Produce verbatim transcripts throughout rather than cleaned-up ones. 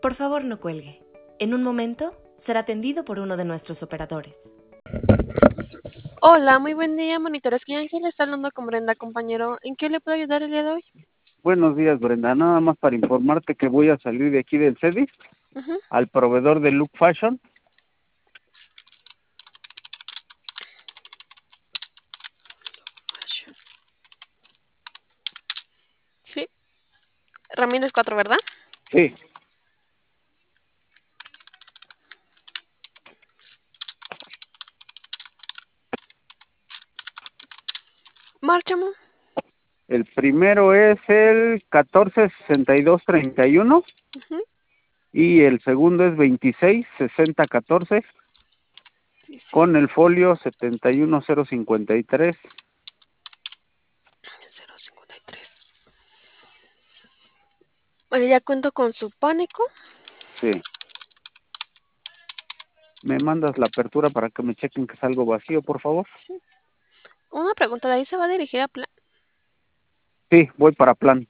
Por favor, no cuelgue. En un momento será atendido por uno de nuestros operadores. Hola, muy buen día, monitores. ¿Quién le está hablando con Brenda, compañero? ¿En qué le puedo ayudar el día de hoy? Buenos días, Brenda. Nada más para informarte que voy a salir de aquí del CEDIS Ujú. al proveedor de Look Fashion. Sí. Ramírez cuatro, ¿verdad? Sí, Márchamo. el primero es el catorce sesenta y dos treinta y uno Ujú. y el segundo es veintiséis sesenta catorce con el folio setenta y uno cero cincuenta y tres. cero cincuenta y tres. Vale, ya cuento con su pánico. Sí. ¿Me mandas la apertura para que me chequen que es algo vacío, por favor? Una pregunta, ¿de ahí se va a dirigir a plan? Sí, voy para plan.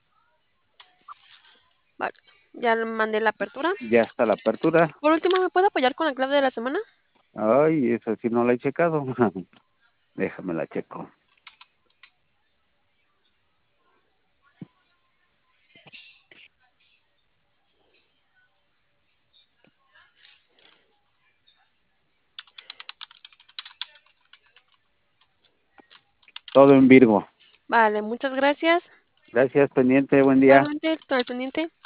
Vale, ya le mandé la apertura. Ya está la apertura. Por último, ¿me puede apoyar con la clave de la semana? Ay, esa sí no la he checado. Déjame la checo. Todo en Virgo. Vale, muchas gracias. Gracias, pendiente. Buen día. Igualmente, estoy al pendiente.